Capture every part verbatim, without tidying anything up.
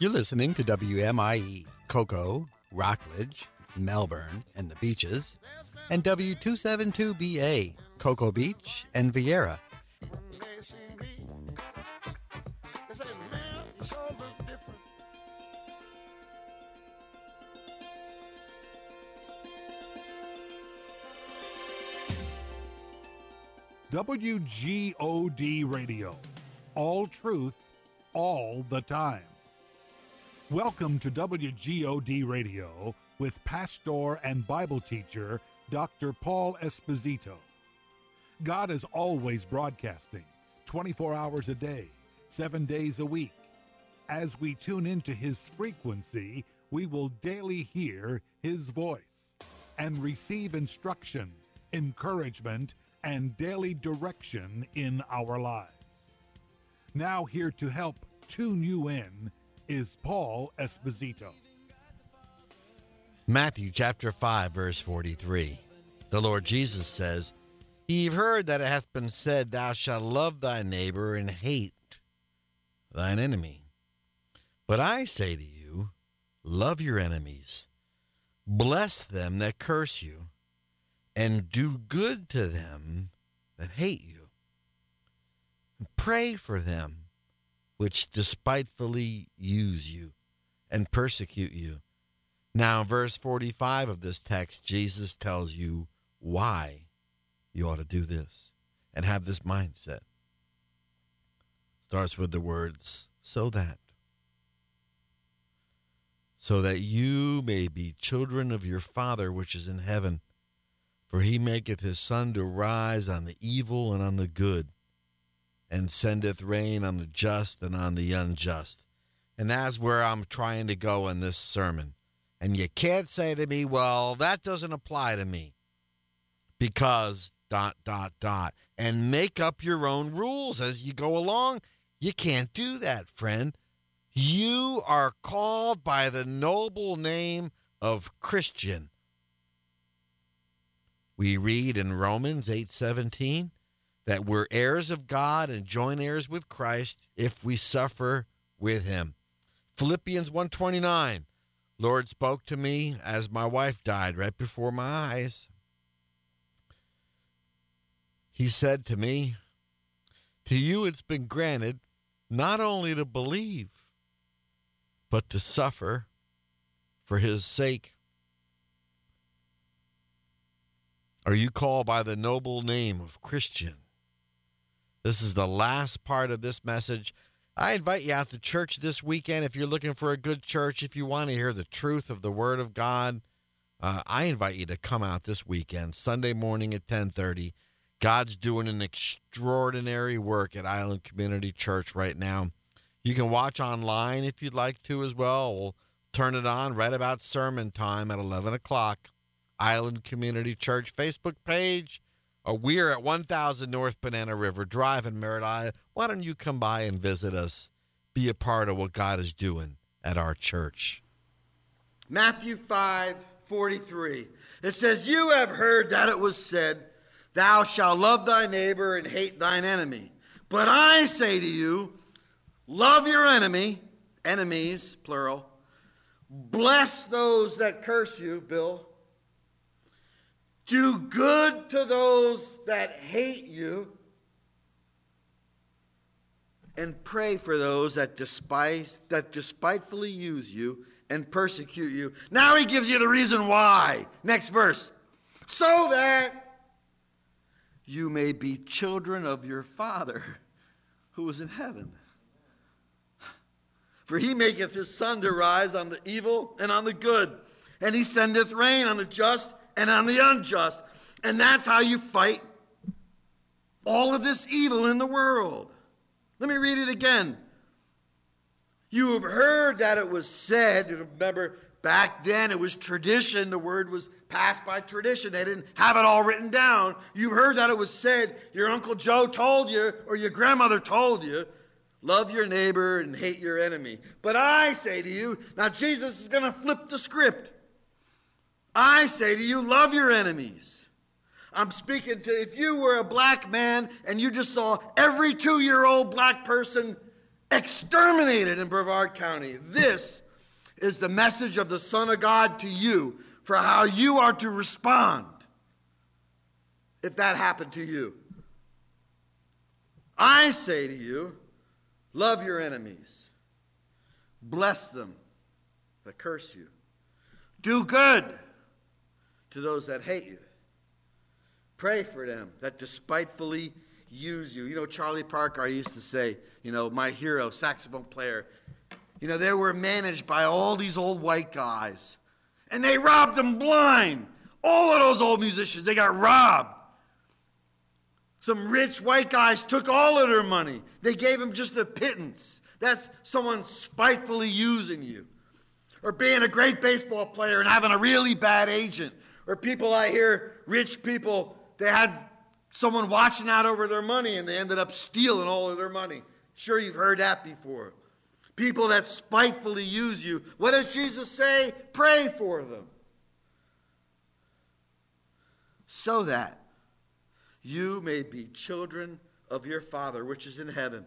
You're listening to W M I E, Cocoa, Rockledge, Melbourne, and the Beaches, and W two seventy-two B A, Cocoa Beach and Vieira. W G O D Radio. All truth, all the time. Welcome to W G O D Radio with pastor and Bible teacher Doctor Paul Esposito. God is always broadcasting, twenty-four hours a day, seven days a week. As we tune into his frequency, we will daily hear his voice and receive instruction, encouragement, and daily direction in our lives. Now here to help tune you in is Paul Esposito. Matthew chapter five, verse forty-three. The Lord Jesus says, Ye've heard that it hath been said, Thou shalt love thy neighbor and hate thine enemy. But I say to you, love your enemies, bless them that curse you, and do good to them that hate you. And pray for them which despitefully use you and persecute you. Now, verse forty-five of this text, Jesus tells you why you ought to do this and have this mindset. Starts with the words, so that. So that you may be children of your Father which is in heaven. For he maketh his sun to rise on the evil and on the good, and sendeth rain on the just and on the unjust. And that's where I'm trying to go in this sermon. And you can't say to me, well, that doesn't apply to me. Because dot, dot, dot. And make up your own rules as you go along. You can't do that, friend. You are called by the noble name of Christian. We read in Romans eight seventeen that we're heirs of God and joint heirs with Christ if we suffer with him. Philippians one twenty-nine, Lord spoke to me as my wife died right before my eyes. He said to me, to you it's been granted not only to believe, but to suffer for his sake. Are you called by the noble name of Christian? This is the last part of this message. I invite you out to church this weekend if you're looking for a good church, if you want to hear the truth of the Word of God. Uh, I invite you to come out this weekend, Sunday morning at ten thirty. God's doing an extraordinary work at Island Community Church right now. You can watch online if you'd like to as well. We'll turn it on right about sermon time at eleven o'clock. Island Community Church Facebook page. Uh, we're at one thousand North Banana River Drive in Merritt Island. Why don't you come by and visit us? Be a part of what God is doing at our church. Matthew five forty-three. It says, you have heard that it was said, Thou shalt love thy neighbor and hate thine enemy. But I say to you, love your enemy, enemies, plural. Bless those that curse you, Bill. Do good to those that hate you, and pray for those that despise, that despitefully use you and persecute you. Now he gives you the reason why. Next verse. So that you may be children of your Father who is in heaven. For he maketh his sun to rise on the evil and on the good, and he sendeth rain on the just and on the unjust. And that's how you fight all of this evil in the world. Let me read it again. You have heard that it was said, remember back then it was tradition, the word was passed by tradition. They didn't have it all written down. You've heard that it was said, your Uncle Joe told you, or your grandmother told you, love your neighbor and hate your enemy. But I say to you, now Jesus is going to flip the script. I say to you, love your enemies. I'm speaking to, if you were a black man and you just saw every two-year-old black person exterminated in Brevard County. This is the message of the Son of God to you for how you are to respond if that happened to you. I say to you, love your enemies. Bless them that curse you. Do good to those that hate you. Pray for them that despitefully use you. You know, Charlie Parker used to say, you know, my hero, saxophone player, you know, they were managed by all these old white guys. And they robbed them blind. All of those old musicians, they got robbed. Some rich white guys took all of their money. They gave them just a pittance. That's someone spitefully using you. Or being a great baseball player and having a really bad agent. Or people I hear, rich people, they had someone watching out over their money and they ended up stealing all of their money. Sure, you've heard that before. People that spitefully use you. What does Jesus say? Pray for them. So that you may be children of your Father, which is in heaven.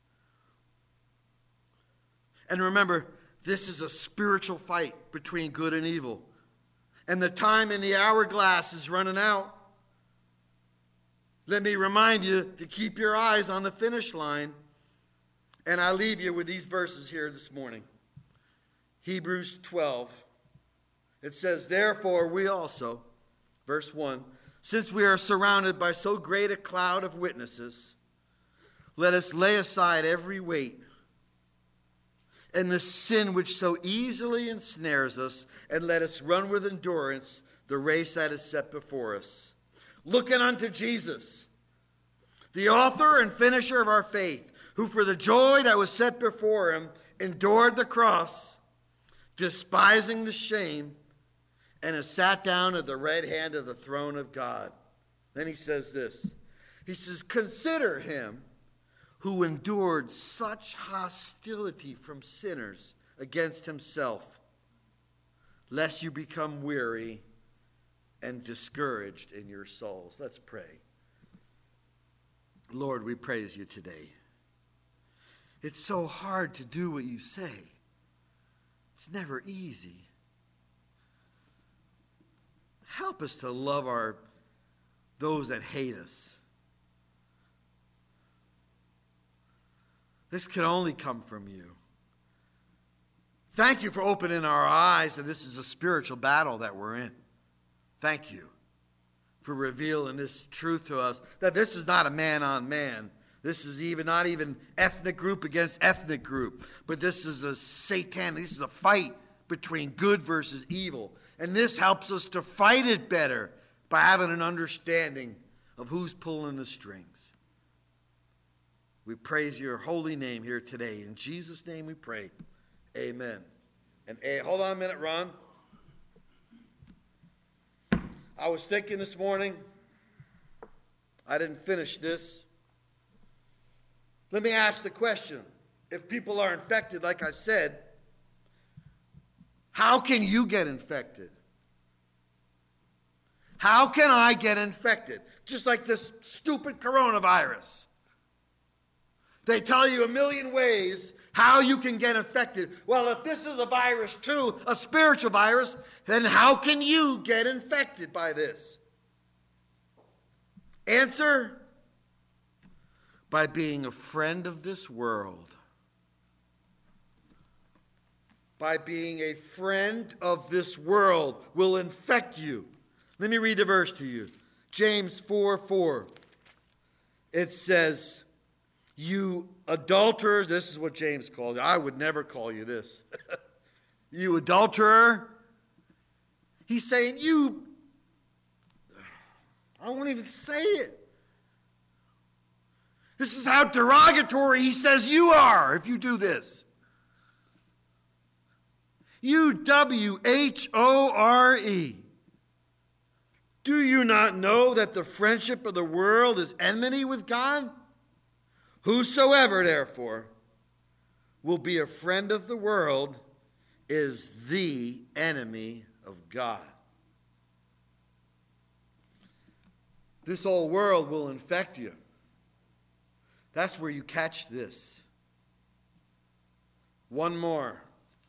And remember, this is a spiritual fight between good and evil. And the time in the hourglass is running out. Let me remind you to keep your eyes on the finish line. And I leave you with these verses here this morning. Hebrews twelve. It says, therefore we also, verse one, since we are surrounded by so great a cloud of witnesses, let us lay aside every weight and the sin which so easily ensnares us, and let us run with endurance the race that is set before us. Looking unto Jesus, the author and finisher of our faith, who for the joy that was set before him endured the cross, despising the shame, and has sat down at the right hand of the throne of God. Then he says this. He says, consider him who endured such hostility from sinners against himself, lest you become weary and discouraged in your souls. Let's pray. Lord, we praise you today. It's so hard to do what you say. It's never easy. Help us to love our those that hate us. This can only come from you. Thank you for opening our eyes that this is a spiritual battle that we're in. Thank you for revealing this truth to us, that this is not a man on man. This is even not even ethnic group against ethnic group, but this is a satanic, this is a fight between good versus evil. And this helps us to fight it better by having an understanding of who's pulling the strings. We praise your holy name here today. In Jesus' name we pray. Amen. And hey, hold on a minute, Ron. I was thinking this morning, I didn't finish this. Let me ask the question. If people are infected, like I said, how can you get infected? How can I get infected? Just like this stupid coronavirus. They tell you a million ways how you can get infected. Well, if this is a virus too, a spiritual virus, then how can you get infected by this? Answer: by being a friend of this world. By being a friend of this world will infect you. Let me read the verse to you. James four four. It says, you adulterers, this is what James called you. I would never call you this. You adulterer. He's saying you, I won't even say it. This is how derogatory he says you are if you do this. U W H O R E. Do you not know that the friendship of the world is enmity with God? Whosoever, therefore, will be a friend of the world is the enemy of God. This whole world will infect you. That's where you catch this. One more.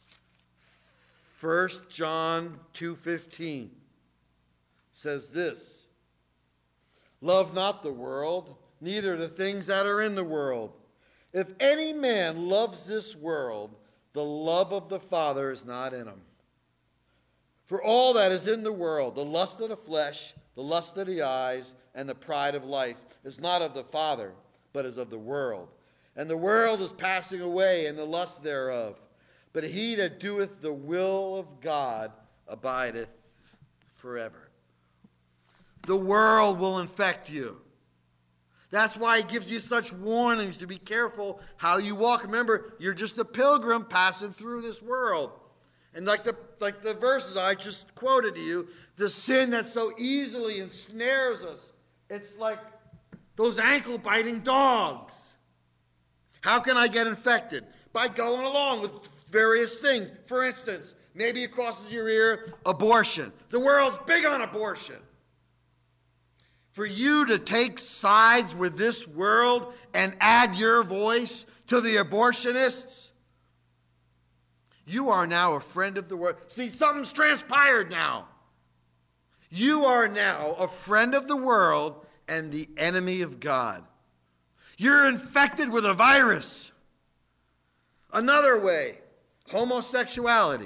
First John two fifteen says this, love not the world, neither the things that are in the world. If any man loves this world, the love of the Father is not in him. For all that is in the world, the lust of the flesh, the lust of the eyes, and the pride of life, is not of the Father, but is of the world. And the world is passing away, and the lust thereof. But he that doeth the will of God abideth forever. The world will infect you. That's why he gives you such warnings to be careful how you walk. Remember, you're just a pilgrim passing through this world. And like the, like the verses I just quoted to you, the sin that so easily ensnares us, it's like those ankle-biting dogs. How can I get infected? By going along with various things. For instance, maybe it crosses your ear, abortion. The world's big on abortion. For you to take sides with this world and add your voice to the abortionists, you are now a friend of the world. See, something's transpired now. You are now a friend of the world and the enemy of God. You're infected with a virus. Another way, homosexuality.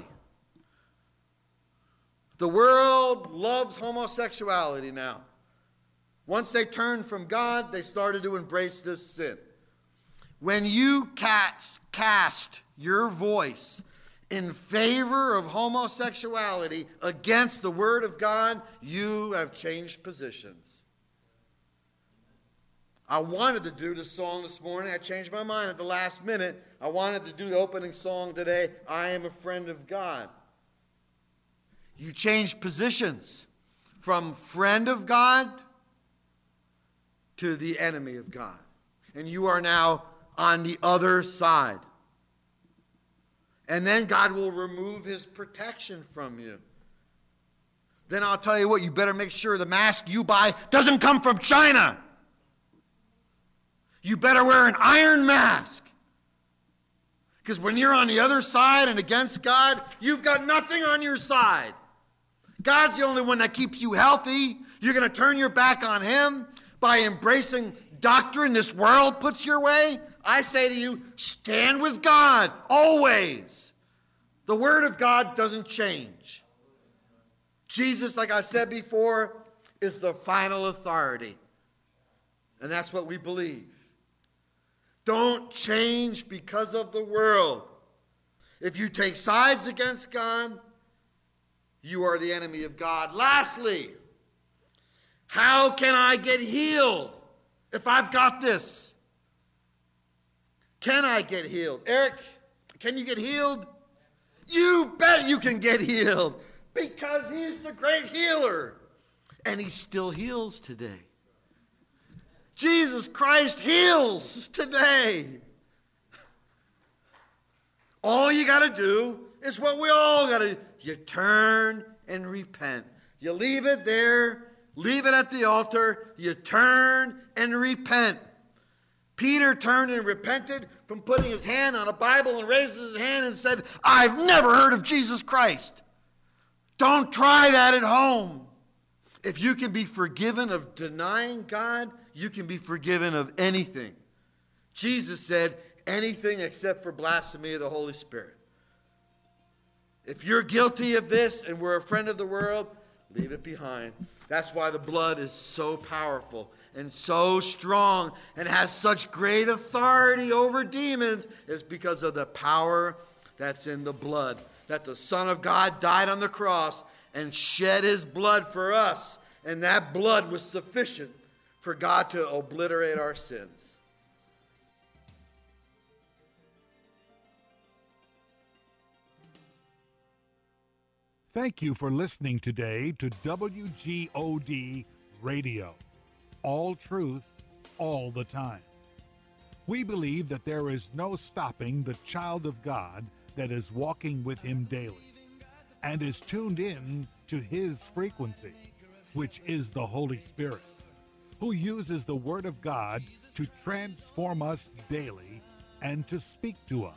The world loves homosexuality now. Once they turned from God, they started to embrace this sin. When you cast, cast your voice in favor of homosexuality against the Word of God, you have changed positions. I wanted to do the song this morning. I changed my mind at the last minute. I wanted to do the opening song today, I Am a Friend of God. You changed positions from friend of God to the enemy of God. And you are now on the other side. And then God will remove his protection from you. Then I'll tell you what, you better make sure the mask you buy doesn't come from China. You better wear an iron mask. Because when you're on the other side and against God, you've got nothing on your side. God's the only one that keeps you healthy. You're going to turn your back on him by embracing doctrine this world puts your way. I say to you, stand with God always. The Word of God doesn't change. Jesus, like I said before, is the final authority. And that's what we believe. Don't change because of the world. If you take sides against God, you are the enemy of God. Lastly, how can I get healed if I've got this? Can I get healed? Eric, can you get healed? You bet you can get healed because he's the great healer. And he still heals today. Jesus Christ heals today. All you got to do is what we all got to do. You turn and repent. You leave it there. Leave it at the altar. You turn and repent. Peter turned and repented from putting his hand on a Bible and raised his hand and said, I've never heard of Jesus Christ. Don't try that at home. If you can be forgiven of denying God, you can be forgiven of anything. Jesus said, anything except for blasphemy of the Holy Spirit. If you're guilty of this and we're a friend of the world, leave it behind. That's why the blood is so powerful and so strong and has such great authority over demons, is because of the power that's in the blood. That the Son of God died on the cross and shed his blood for us. And that blood was sufficient for God to obliterate our sins. Thank you for listening today to W G O D Radio. All truth, all the time. We believe that there is no stopping the child of God that is walking with him daily and is tuned in to his frequency, which is the Holy Spirit, who uses the Word of God to transform us daily and to speak to us.